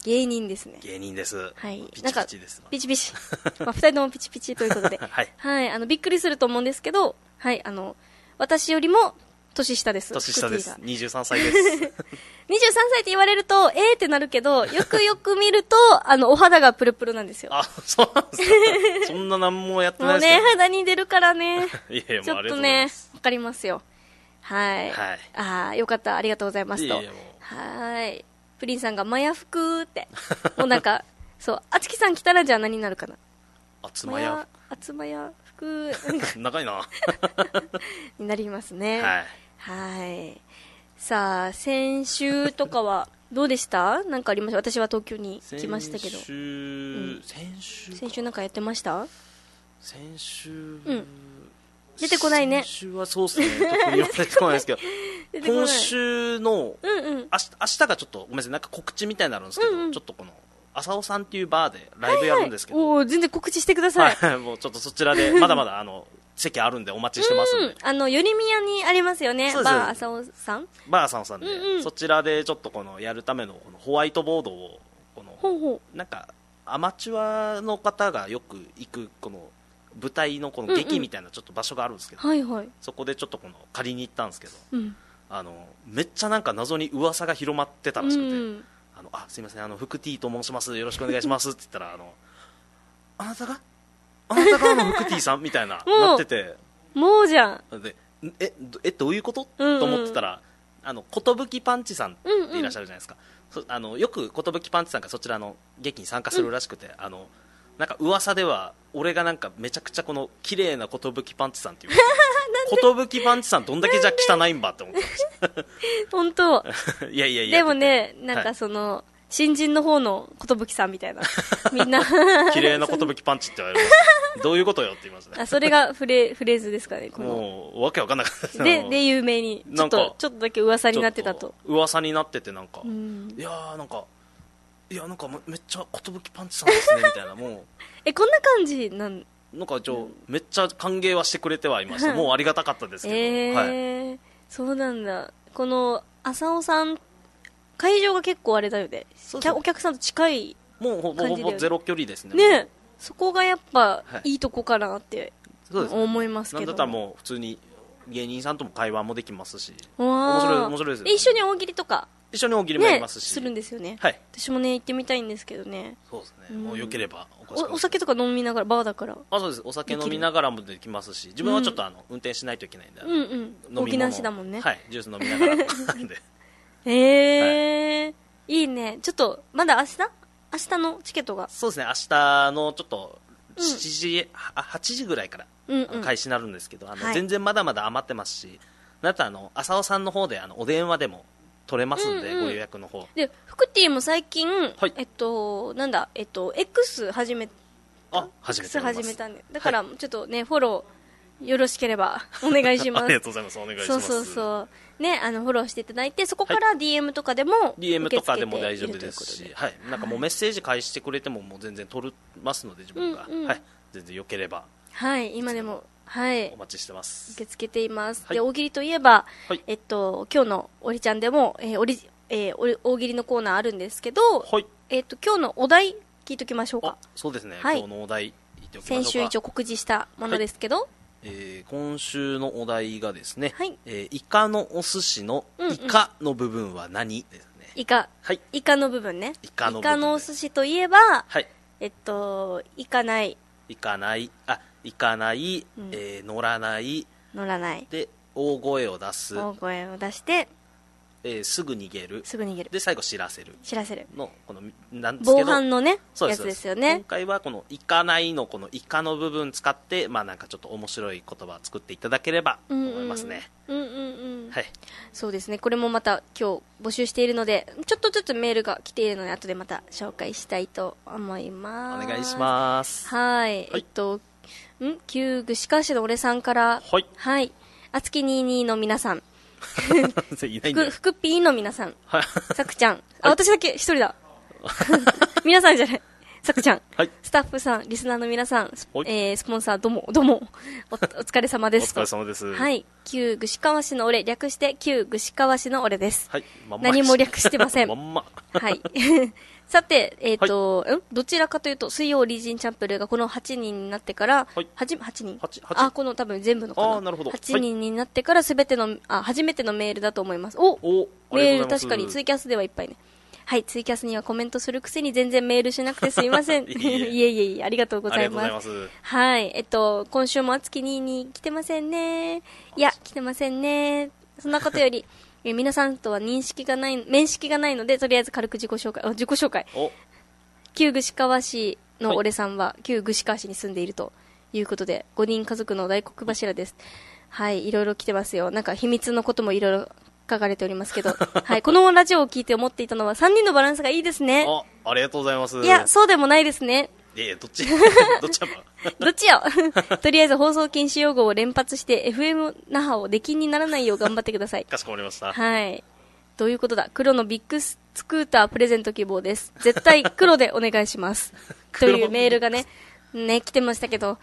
芸人ですね。 芸人です。 はい。 ピチピチです。 ピチピチ。まあ、二人ともピチピチということで。 はい。 はい。びっくりすると思うんですけど、はい。私よりも、年下です。 年下です。23歳です。23 歳って言われると、ってなるけど、よくよく見ると、お肌がプルプルなんですよ。 あ、そうなんですか。そんな何もやってないですけど。 もうね、肌に出るからね。 いやいや、 ちょっとね、わかりますよ。はい。 はい。 よかった。ありがとうございますと。はい。プリンさんが、マヤ服って。もうなんか、そう、あつきさん来たらじゃあ何になるかな。 あつまや。 あつまや服。 長いな。 になりますね。 はい。 はい。さあ、先週とかはどうでした？なんかありました？私は東京に来ましたけど。先週なんかやってました？ 先週、 出てこないね。 先週はそうですね。特に出てこないですけど。今週の、明日がちょっと、ごめんなさい、なんか告知みたいになるんですけど、ちょっとこの、浅尾さんっていうバーでライブやるんですけど。 全然告知してください。 はい、もうちょっとそちらで、まだまだ席あるんでお待ちしてますんで。 寄り宮にありますよね。バー浅尾さん。 バー浅尾さんで、そちらでちょっとこのやるためのこのホワイトボードを、なんかアマチュアの方がよく行くこの舞台のこの劇みたいなちょっと場所があるんですけど、そこでちょっとこの借りに行ったんですけど、めっちゃなんか謎に噂が広まってたらしくて、すいません、福 T と申します、よろしくお願いしますって言ったら、あなたが福 T さんみたいななってて、 もうじゃんで、どういうこと、と思ってたら、寿パンチさんっていらっしゃるじゃないですか。よく寿パンチさんがそちらの劇に参加するらしくて、なんか噂では俺がなんかめちゃくちゃこの綺麗な寿パンチさんっていう寿パンチさんどんだけじゃ汚いんばって思ってました本当いやいやいや、 でもね、なんか新人の方の寿さんみたいなみんな綺麗な寿パンチって言われましたどういうことよって言いましたね。 それがフレーズですかね。 もうわけわかんなかったですね。で有名にちょっとだけ噂になってたと。 噂になってて、なんか、いやーなんかめっちゃ寿パンチさんですねみたいな、もうこんな感じなんかめっちゃ歓迎はしてくれてはいましたもうありがたかったですけど、はい、 そうなんだ。この浅尾さん会場が結構あれだよね。お客さんと近い感じで、 もうほぼゼロ距離ですね。 ね、そこがやっぱいいとこかなって思いますけど。 なんだったらもう普通に芸人さんとも会話もできますし、面白いですよ。 一緒に大喜利とか一緒に大喜利もやりますし、 するんですよね。 はい。 私もね行ってみたいんですけどね。 そうですね。もうよければお酒とか飲みながら、バーだから。 そうです。お酒飲みながらもできますし、自分はちょっと運転しないといけないんで、 沖縄市だもんね。 はい。ジュース飲みながらなんで。 いいね。ちょっとまだ明日のチケットが。 そうですね。明日のちょっと8時ぐらいから開始になるんですけど、全然まだまだ余ってますし、あと浅尾さんの方でお電話でも取れますんで、ご予約の方で、福 T も最近、X 始めたんで、だからちょっとね、フォローよろしければお願いしますありがとうございます。お願いします。 そうね、フォローしていただいて、そこから DM とかでも DM とかでも大丈夫ですし、はい、なんかもうメッセージ返してくれてももう全然取りますので、自分が、はい、全然よければ、 はい、今でも、はい、 お待ちしてます。 受け付けています。で、大喜利といえば、今日のおりちゃんでも、大喜利のコーナーあるんですけど、今日のお題聞いときましょうか。 そうですね、今日のお題言っておきましょうか。 先週一応告示したものですけど、 今週のお題がですね、イカのお寿司のイカの部分は何ですね。 イカの部分ね。イカのお寿司といえば、イカない、乗らないで大声を出して、すぐ逃げるで最後知らせるのこのなんですけど、 防犯のねやつですよね。 今回はこのイカないのこのイカの部分使って、まあなんかちょっと面白い言葉を作っていただければと思いますね。はい、 そうですね。これもまた今日募集しているので、ちょっとずつメールが来ているので後でまた紹介したいと思います。 お願いします。 はい、旧串川市の俺さんから、はい、あつき22の皆さん、福ピーの皆さん、さくちゃん、私だけ一人だ皆さんじゃない、さくちゃん、スタッフさん、リスナーの皆さん、スポンサーどうもお疲れ様ですと。 お疲れ様です。 はい、旧串川市の俺、略して旧串川市の俺です。何も略してません。はいさて、どちらかというと、水曜オリジンチャンプルーがこの8人になってから、8人この多分全部のかな。 なるほど。 8人になってから初めてのメールだと思います。メール確かにツイキャスではいっぱいね。はい、ツイキャスにはコメントするくせに全然メールしなくてすいません。いえ、ありがとうございます。はい、今週もあつきに来てませんね。いや、来てませんね。そんなことより、皆さんとは面識がないので、とりあえず軽く自己紹介。旧串川市の俺さんは、旧串川市に住んでいるということで、5人家族の大黒柱です。はい、いろいろ来てますよ。なんか秘密のこともいろいろ書かれておりますけど、はい、このラジオを聞いて思っていたのは、3人のバランスがいいですね。 ありがとうございます。 いや、そうでもないですね。 どっちどっちよとりあえず放送禁止用語を連発して FM 那覇を出禁にならないよう頑張ってください。 かしこまりました。 はい。どういうことだ。黒のビッグスクータープレゼント希望です。絶対黒でお願いします。というメールがね、来てましたけど、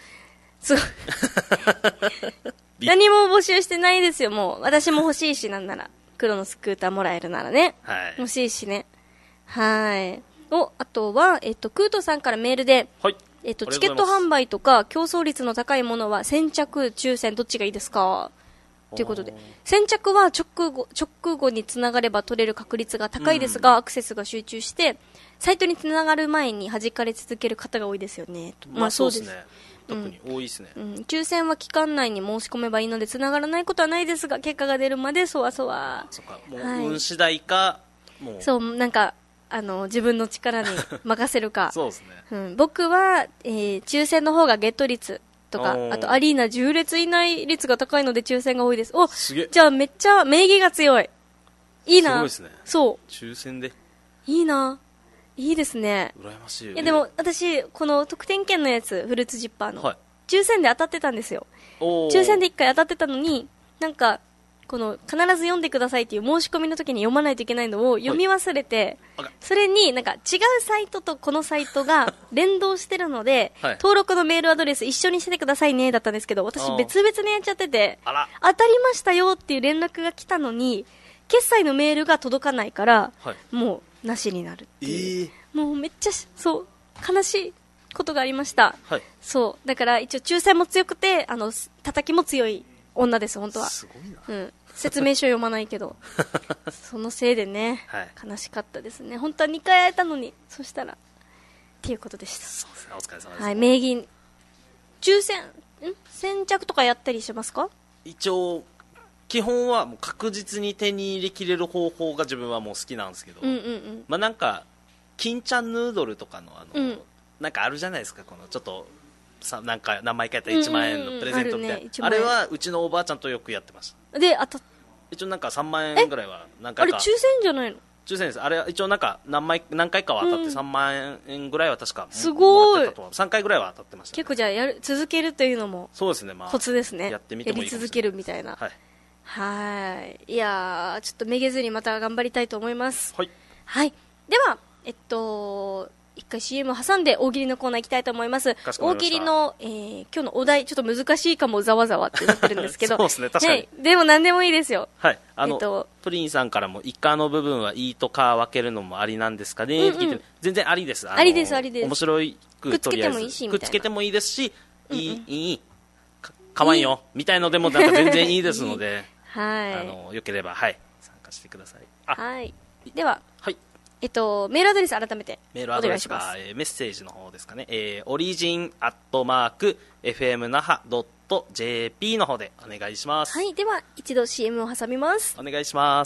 何も募集してないですよ、もう。私も欲しいし、なんなら。黒のスクーターもらえるならね。 はい。 欲しいしね。はい。あとは、クートさんからメールで、 はい。 チケット販売とか競争率の高いものは先着、抽選どっちがいいですかということで、先着は直後につながれば取れる確率が高いですが、アクセスが集中してサイトにつながる前に弾かれ続ける方が多いですよね。 まあそうですね。特に多いですね。 抽選は期間内に申し込めばいいのでつながらないことはないですが、結果が出るまでそわそわ。 そうか、もう運次第か、もうそうなんか自分の力に任せるかそうですね。 僕は、抽選の方がゲット率とか、あとアリーナ10列以内率が高いので抽選が多いです。じゃあめっちゃ名義が強い。いいな。 すごいですね。 そう。 抽選で。 いいな。いいですね。 羨ましいよね。 いやでも私この特典券のやつフルーツジッパーの、抽選で当たってたんですよ。抽選で1回当たってたのに、なんかこの必ず読んでくださいっていう申し込みの時に読まないといけないのを読み忘れて、それになんか違うサイトとこのサイトが連動してるので、登録のメールアドレス一緒にしてくださいねだったんですけど、私別々にやっちゃってて、当たりましたよっていう連絡が来たのに決済のメールが届かないから、もうなしになるっていう、もうめっちゃそう悲しいことがありました。そうだから一応抽選も強くて叩きも強い女です本当は。 すごいな。 説明書読まないけどそのせいでね、悲しかったですね。本当は2回会えたのに。そしたらっていうことでした。 そうですね、お疲れ様です。 はい、名義抽選先着とかやったりしますか？ 一応基本はもう確実に手に入れきれる方法が自分はもう好きなんですけど、まあなんか金ちゃんヌードルとかのなんかあるじゃないですか、このちょっとなんか何枚かやったら1万円のプレゼントみたいな、あれはうちのおばあちゃんとよくやってました。 で一応なんか3万円ぐらいは何回か。 あれ抽選じゃないの？ 抽選です。あれ一応なんか何回かは当たって3万円ぐらいは確かすごい 3回ぐらいは当たってました、ね。 結構じゃあ続けるというのもそうですね、まあコツですね。 やってみてもいいかもしれない。 やり続けるみたいな。はい。いやーちょっとめげずにまた頑張りたいと思います。はい。では一回 CM 挟んで大喜利のコーナー行きたいと思います。大喜利の、今日のお題ちょっと難しいかもざわざわってなってるんですけどそうですね、確かに、 でも何でもいいですよ。 はい、プリンさんからもイカの部分はいいとか分けるのもありなんですかね、全然ありです。 ありですありです。 面白いくっつけてもいいしみたいな、 くっつけてもいいですし、いいかわいいよみたいのでもなんか全然いいですのでよければ参加してください。 はい。ではメールアドレス改めてメールアドレスがメッセージの方ですかね、origin@fmnaha.jp の方でお願いします。 はい。では一度 CM を挟みます。 お願いします。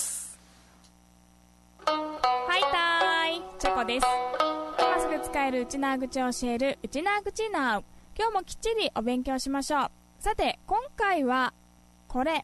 はいたーい、チョコです。今すぐ使えるうちなーぐちを教えるうちなーぐちなー。今日もきっちりお勉強しましょう。さて今回はこれ、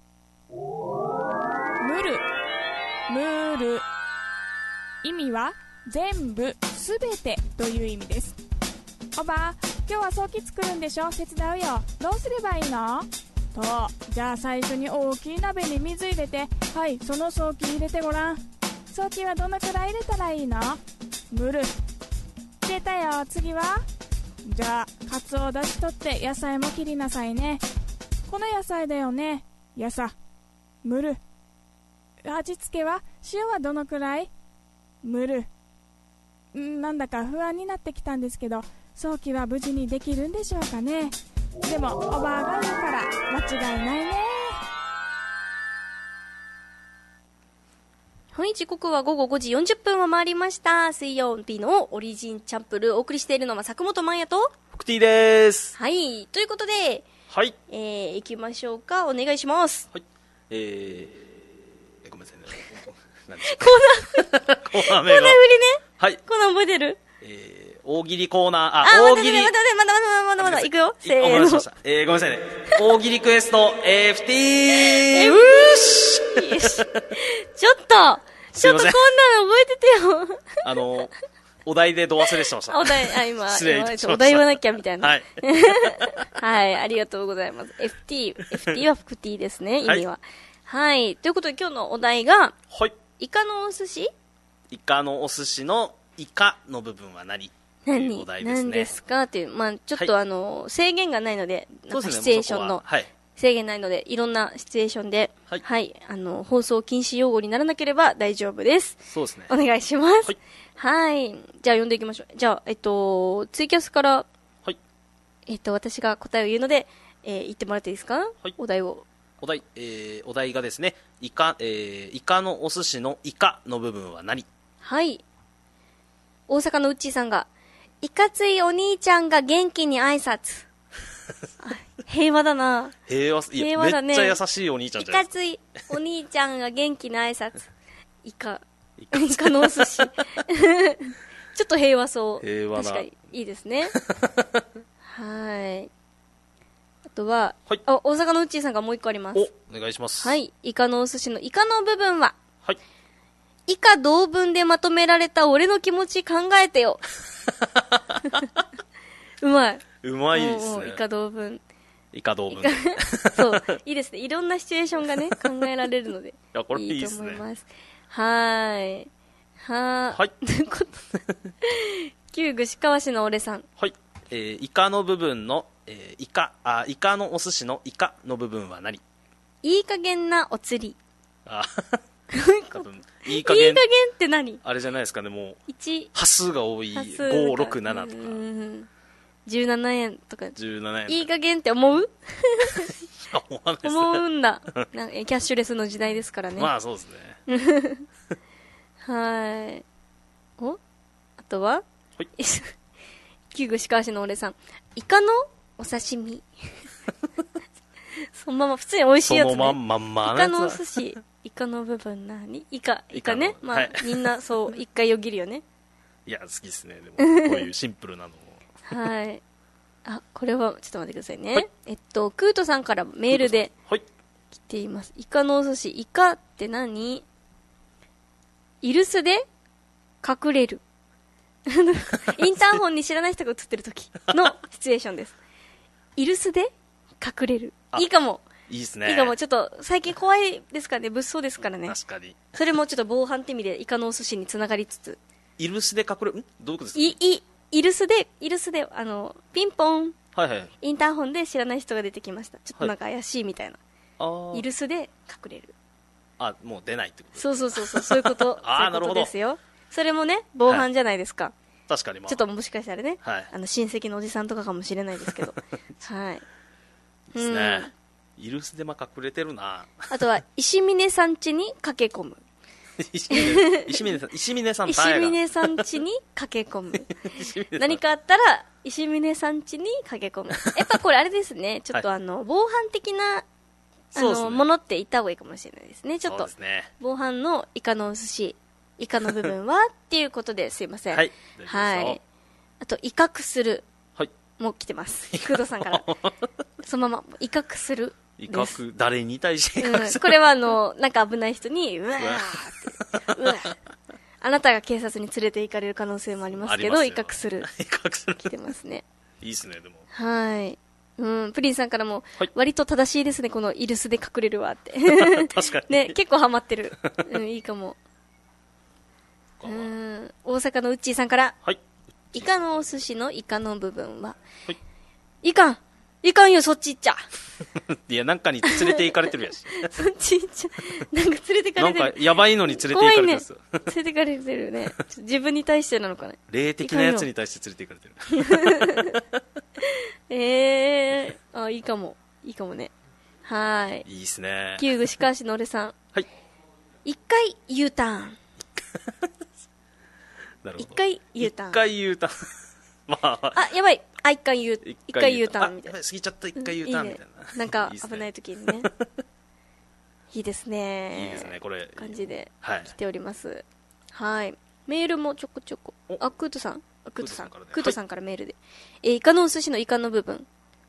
ムル意味は全部すべてという意味です。おば、今日は早期作るんでしょ、手伝うよ。どうすればいいの？と、じゃあ最初に大きい鍋に水入れて、はい、その早期入れてごらん。早期はどのくらい入れたらいいの？ムル入れたよ。次は？じゃあカツオだし取って野菜も切りなさいね。この野菜だよね。やさムル。味付けは塩はどのくらい？ムル。 なんだか不安になってきたんですけど、早期は無事にできるんでしょうかね。でもおばあが言うから間違いないね。 はい、時刻は午後5時40分を回りました。水曜日のオリジンチャンプルーお送りしているのは佐久本真也とフクティです。 はい、ということで、 はい、 行きましょうか。お願いします。 はい、ごめんなさいね。 コーナー振りね。 はい。 コーナー覚えてる？ 大喜利コーナー、 大喜利。まだ、いくよ。せーの。 ごめんなさいね。大喜利クエスト、FT! うーしちょっとこんなの覚えててよ。 お題でど忘れしてました。 お題、今、 失礼いたしました。 お題言わなきゃみたいな。 はい。 はい、ありがとうございます。FT はフクティですね、意味は。はい。ということで今日のお題が、 はい。 イカのお寿司？ イカのお寿司のイカの部分は何ですかっていう、まあちょっと制限がないので、なんかシチュエーションの制限ないので、いろんなシチュエーションで、はい、放送禁止用語にならなければ大丈夫です。 そうですね。 お願いします。はい。じゃあ読んでいきましょう。じゃあ、ツイキャスから、 はい。 私が答えを言うので、言ってもらっていいですか？はい。お題がですね、イカのお寿司のイカの部分は何？ はい。大阪のうっちーさんが、いかついお兄ちゃんが元気に挨拶。平和だな。 平和だね。めっちゃ優しいお兄ちゃんじゃないですか。 いかついお兄ちゃんが元気な挨拶。イカのお寿司。ちょっと平和そう。 平和な。 確かにいいですね。はい。あとは、 はい、 大阪のうっちーさんがもう一個あります。 お願いします。 はい。イカのお寿司のイカの部分は、 はい。 以下同文でまとめられた俺の気持ち考えてよ。うまいですね。以下同文。そう。いいですね。いろんなシチュエーションがね、考えられるので。いや、これいいですね。 いいと思います。はい。ということで。旧串川市の俺さん。 はい。イカの部分の、イカのお寿司のイカの部分は何？ いい加減なお釣り。 いい加減って何？ あれじゃないですかね、もう 1 端数が多い5、6、7とか 17円とか 17円いい加減って思う？ 思わないですね。 思うんだ。キャッシュレスの時代ですからね。 まあそうですね。 はい。あとは、 はい、 旧串川市の俺さん、イカのお刺身。そのまま普通に美味しいやつね。 そのまんまイカのお寿司。イカの部分何？イカね。まあ、みんなそう、一回よぎるよね。 いや、好きですね。でも、こういうシンプルなのも。 はい。これは、ちょっと待ってくださいね。はい、クートさんからメールで来ています。イカのお寿司。イカって何？イルスで隠れる。インターホンに知らない人が映ってる時のシチュエーションです。イルスで隠れる。いいかも。 いいですね。 いいかも。ちょっと最近怖いですからね。物騒ですからね。 確かに。 それもちょっと防犯って意味でイカのお寿司につながりつつ。 イルスで隠れる？どういうことですか？ イルスでピンポン。 はいはい。 インターホンで知らない人が出てきました。ちょっとなんか怪しいみたいな。イルスで隠れる。 もう出ないってこと？ そういうこと。 なるほど。 ですよ。それもね、防犯じゃないですか。 確かに。 ちょっともしかしたらね、 はい、 親戚のおじさんとかかもしれないですけど。はい。 ですね。イルスで隠れてるな。 あとは、石峰さん家に駆け込む。 石峰さん家に駆け込む。何かあったら、石峰さん家に駆け込む。やっぱこれあれですね、ちょっと防犯的な、ものって言った方がいいかもしれないですね。ちょっと、防犯のイカのお寿司、イカの部分はっていうことですいません。はい。あと、威嚇する。もう来てます。工藤さんから。そのまま、威嚇する。 威嚇、誰に対して威嚇する？ これはなんか危ない人に、うわーって、うわー。あなたが警察に連れて行かれる可能性もありますけど、威嚇する。 威嚇する。 来てますね。 いいですね、でも。 はい。プリンさんからも、割と正しいですね、このイルスで隠れるわって。 確かに。 ね、結構ハマってる。いいかも。大阪のうっちーさんから、イカのお寿司のイカの部分は、いかんよ、そっち行っちゃ。 いや、なんかに連れて行かれてるやし。 そっちなんか連れてかれてる。 なんかやばいのに連れて行かれてるんですよ。 連れてかれてるね。自分に対してなのかね。 霊的なやつに対して連れて行かれてる。 あ、いいかも。いいかもね。はい。 いいっすね。 キューグしかしのれさん。 はい。 一回 U ターン。 なるほど。 一回 U ターン。 一回 U ターン。まあ、やばい。一回 U ターンみたいな。 過ぎちゃった一回 U ターンみたいな。 なんか危ない時にね。いいですね。 いいですね、これ。 感じで来ております。はい。メールもちょこちょこ。あ、クートさんからメールで。イカのお寿司のイカの部分。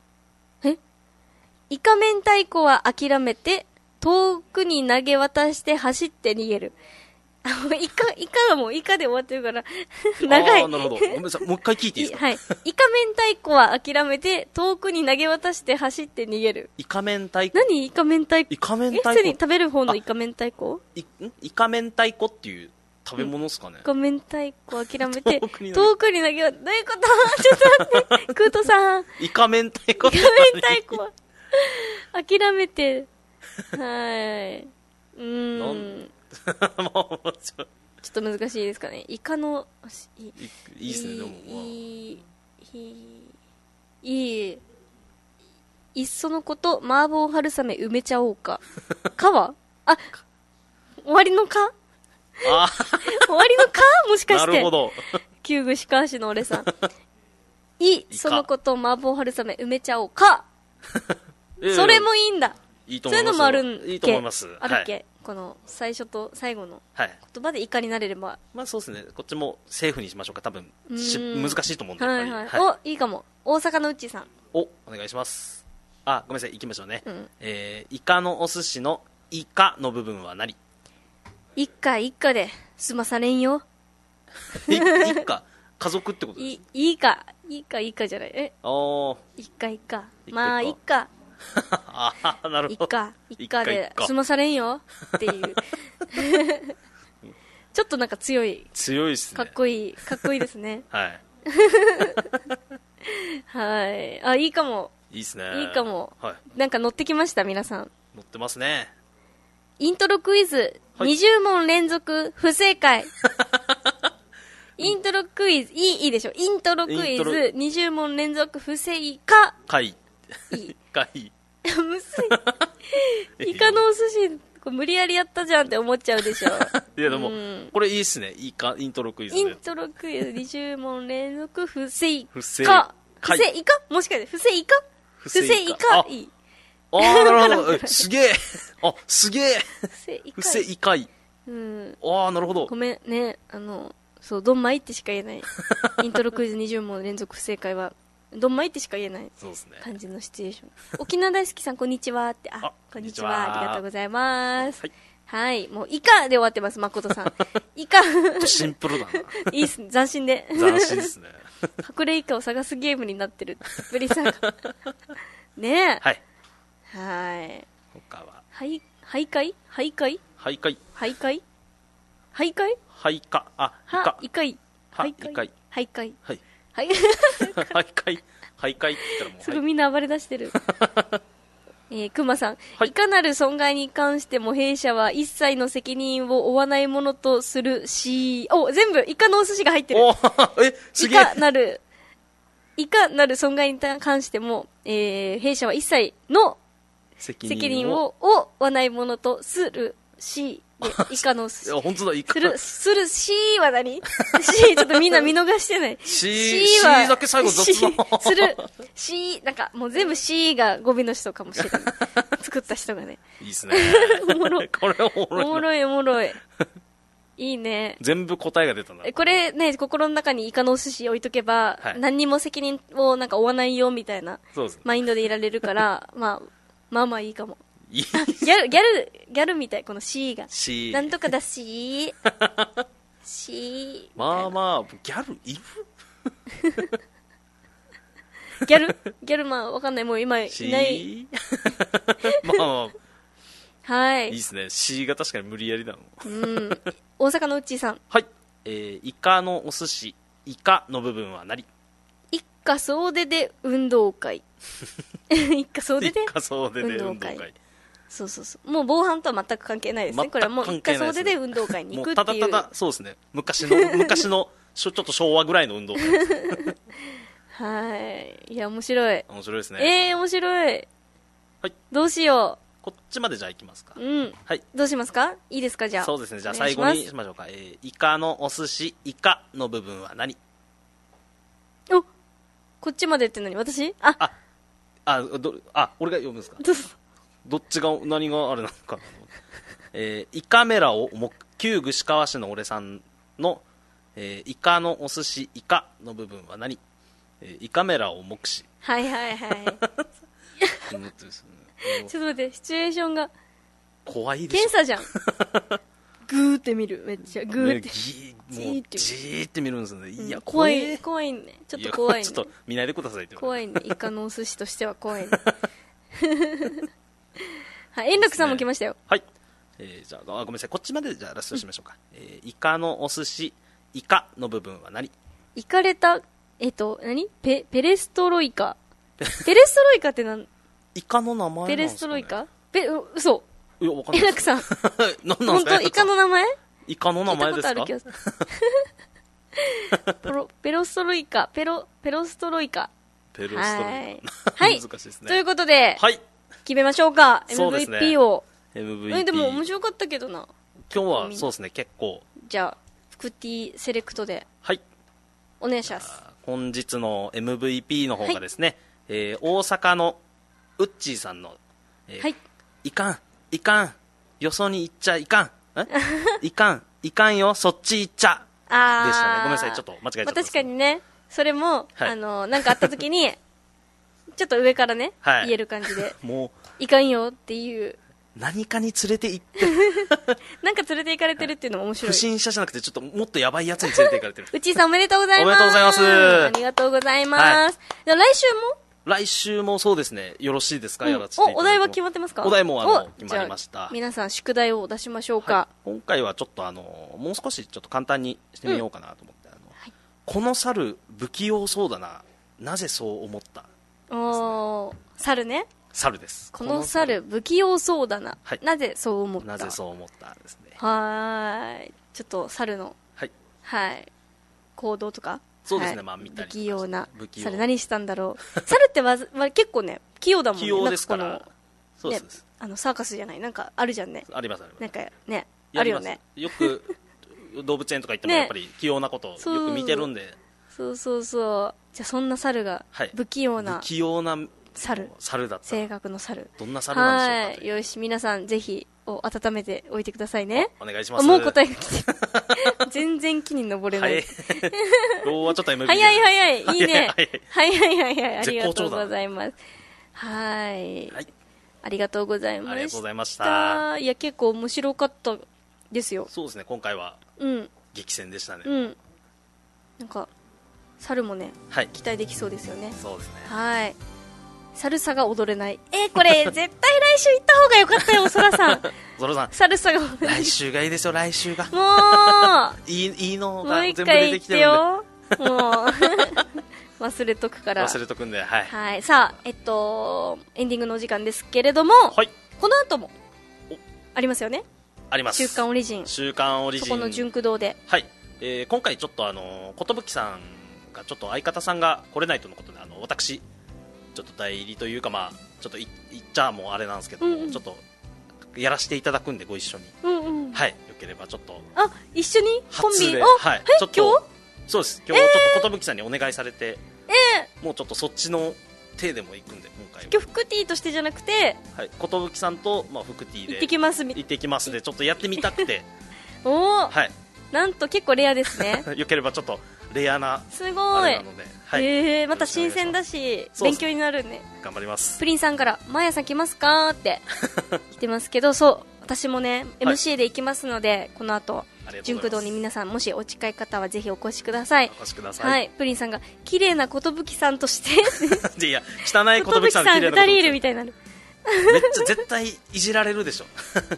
イカ明太子は諦めて、遠くに投げ渡して走って逃げる。イカはもうイカで終わってるから、長い。 なるほど。ごめんなさい、もう一回聞いていいですか？ はい。イカ明太子は諦めて、遠くに投げ渡して走って逃げる。 イカ明太子？ 何イカ明太子？ イカ明太子？ 普通に食べる方のイカ明太子？ イカ明太子っていう食べ物ですかね？ イカ明太子諦めて、遠くに投げ渡、どういうことちょっと待って、クートさん。 イカ明太子？ イカ明太子は諦めて、はい。もうちょっと難しいですかね。イカのいいですね。でもいっそのこと麻婆春雨埋めちゃおうか。かは終わりのか終わりのかもしかして。 なるほど。 キューグシカーシの俺さん。そのこと麻婆春雨埋めちゃおうか。それもいいんだ。 いいと思います。 そういうのもあるんけ。 いいと思います。 あるっけ、この最初と最後の言葉でイカになれれば。 まあそうですね。こっちもセーフにしましょうか。多分難しいと思うんで。 はいはい。いいかも。大阪のうっちーさん。 お願いします。ごめんなさい。行きましょうね。イカのお寿司のイカの部分は何？ 一家で済まされんよ。 一家家族ってことです。 いいかじゃない。一家。まあ一家。 なるほど。 一家で済まされんよっていうちょっとなんか強いっすね。 かっこいいですね。 はいはい。いいかも。 いいっすね。 いいかも。 はい。 なんか乗ってきました皆さん。 乗ってますね。 イントロクイズ20問連続不正解。イントロクイズいいでしょ。イントロクイズ20問連続不正解。むずい。イカのお寿司これ無理やりやったじゃんって思っちゃうでしょ。 いやでも、これいいっすね。イントロクイズ。 イントロクイズ20問連続不正解。もしかして不正解いい。 なるほど。すげえ。すげえ。不正解。なるほど。 ごめんね。そう、ドンマイってしか言えない。イントロクイズ20問連続不正解は、ドンマイってしか言えない感じのシチュエーション。沖縄大好きさん、こんにちはって。こんにちは。ありがとうございます。はい。もう、イカで終わってます、誠さん。イカ。 シンプルだな。 いいっすね。斬新で。 斬新ですね。 隠れイカを探すゲームになってる。ブリさん。ねえ。 はい。 他は。徘徊すぐみんな暴れ出してる。くまさん、いかなる損害に関しても弊社は一切の責任を負わないものとするし、全部イカのお寿司が入ってる。いかなる損害に関しても、弊社は一切の責任を負わないものとするし、イカの寿司。 本当だ、イカ。 するしは何？し、ちょっとみんな見逃してない。 しだけ最後雑な。 するし、なんかもう全部しが語尾の人かもしれない。作った人がね。 いいっすね。 おもろい。 これおもろい。 おもろい。いいね。 全部答えが出たんだ。 これね、心の中にイカのお寿司置いとけば、何にも責任をなんか負わないよみたいなマインドでいられるから、まあいいかも。ギャルみたい、この C が。なんとかだし。 まあ、ギャルいるギャルわかんない。もう今いない。 まあ、 はい。 いいっすね。C が確かに無理やりだもん。大阪のうっちーさん。 はい。イカのお寿司、イカの部分は何？ 一家総出で運動会一家総出で運動会。 そうそうそう。もう防犯とは全く関係ないですね。これはもう一家総出で運動会に行くっていう。 ただそうですね。昔のちょっと昭和ぐらいの運動会ですはい。いや、面白い。 面白いですね。 面白い。 はい。 どうしよう。 こっちまでじゃあ行きますか。 はい。どうしますか？いいですか、じゃあ。 そうですね。じゃあ最後にしましょうか。イカのお寿司、イカの部分は何？ こっちまでって何？私？ 俺が読むんですか？どっちが、何があれなのか。イカメラを旧串川市の俺さんの、イカのお寿司、イカの部分は何？イカメラを目視。 はいはいはい。ちょっと待って、シチュエーションが怖いでしょ。 検査じゃん。グーって見る、めっちゃグーって、 じーって見るんですね。いや、 怖いね。ちょっと怖いね。 ちょっと見ないでくださいって。 怖いね。イカのお寿司としては怖いね。はい、円楽さんも来ましたよ。 はい。じゃあごめんなさい。こっちまでじゃあラストしましょうか。イカのお寿司、イカの部分は何？ イカれた何？ペレストロイカ。ペレストロイカって何？ イカの名前なんですかね。 ペレストロイカ？嘘。 いや、わかんない。 円楽さん。 本当イカの名前？ イカの名前ですか？ ペロストロイカ。ペロストロイカ。 はい。難しいですね。 ということで、 はい。 決めましょうか。 そうですね。 MVP を。 MVP。 でも面白かったけどな。 今日はそうですね、結構。 じゃあ、フクティセレクトで。 はい。 お願いします。 本日の MVP の方がですね、大阪のウッチーさんの、 はい。 いかん、よそに行っちゃいかん。いかんよ、そっち行っちゃ。でしたね。ごめんなさい、ちょっと間違えちゃった。 確かにね、それも、なんかあった時に、ちょっと上からね、言える感じで。 もう、 いかんよっていう。 何かに連れて行って。 なんか連れて行かれてるっていうのも面白い。 不審者じゃなくて、ちょっともっとやばいやつに連れて行かれてる。 うちーさんおめでとうございます。 おめでとうございます。 ありがとうございます。 来週もそうですね、よろしいですか、やらせていただいて。 お題は決まってますか？ お題も決まりました。 皆さん宿題を出しましょうか。 今回はちょっともう少しちょっと簡単にしてみようかなと思って、この猿不器用そうだな、なぜそう思った？ 猿ね。 猿です。 この猿不器用そうだな、なぜそう思った？ なぜそう思ったですね。 ちょっと猿の行動とか。 そうですね、まあ見たり。 不器用な猿何したんだろう。猿って結構ね、器用だもんね。 器用ですから。そうです。 サーカスじゃない、なんかあるじゃんね。 あります。 なんかね、あるよね。 よく動物園とか行ってもやっぱり器用なことよく見てるんで。 そうそうそう。じゃあそんな猿が不器用な猿だった。性格の猿。 どんな猿なんでしょうか。 よし、皆さんぜひ温めておいてくださいね。 お願いします。 もう答えが来てる。全然木に登れない。 今日はちょっと MVP。 早い。いいね。早い。ありがとうございます。はい。ありがとうございました。 ありがとうございました。 いや、結構面白かったですよ。 そうですね、今回は激戦でしたね。 なんか、猿もね、期待できそうですよね。 そうですね。 はい。サルサが踊れない。これ、絶対来週行った方がよかったよ、ソラさん。 ソラさん。 サルサが踊れない。 来週がいいですよ、来週が。 もういいのが全部出てきてるんで。 もう一回言ってよ。もう。忘れとくから。 忘れとくんで、はい。 はい。さあ、エンディングのお時間ですけれども、この後も、ありますよね。 あります。 週刊オリジン。 週刊オリジン。 そこの純駆動で。 はい。今回ちょっと寿さんが、ちょっと相方さんが来れないとのことで、私、ちょっと代理というか、まあちょっと言っちゃもうあれなんですけども、ちょっとやらせていただくんでご一緒に、はい、よければちょっと一緒にコンビで、はい、ちょっとそうです、今日ちょっと寿さんにお願いされて、もうちょっとそっちの手でも行くんで、今回は今日フクティとしてじゃなくて、 はい、寿さんと、まあ、フクティで行ってきますでちょっとやってみたくてはい、 なんと結構レアですね。 よければちょっとレアなすごいあれなので、はい、 また新鮮だし勉強になるね。 頑張ります。 プリンさんから毎朝来ますかって来てますけど、そう私もね MC で行きますので、この後純駆動に皆さんもしお近い方はぜひお越しください。 お越しください。 はい、プリンさんが綺麗な寿さんとしていや汚い寿さん 2人いるみたいになる。 めっちゃ絶対いじられるでしょ。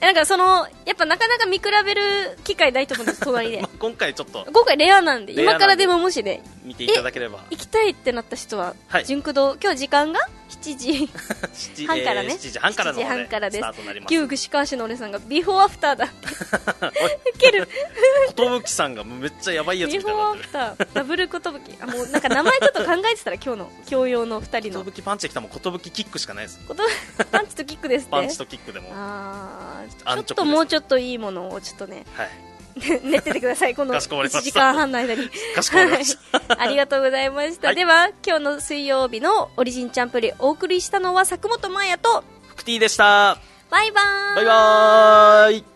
なんかやっぱなかなか見比べる機会ないと思うんです、隣で。 今回レアなんで、今からでももしね、 見ていただければ。 行きたいってなった人は、純駆動、今日時間が7時半からね。 7時半からの方でスタートになります。 旧串川市の俺さんがビフォーアフターだって。ウケる。 寿さんがめっちゃやばいやつみたいになってる。ビフォーアフター、ダブル寿。もうなんか名前ちょっと考えてたら今日の教養の2人の。寿パンチ来たも寿キックしかないです。 パンチとキックですね。 パンチとキックでも。 ちょっともうちょっといいものをちょっとね。 はい。 練っててください、この1時間半の間に。 かしこまりました。 ありがとうございました。では、今日の水曜日のオリジンチャンプリお送りしたのは佐久本真也と福 T でした。 バイバーイ。 バイバーイ。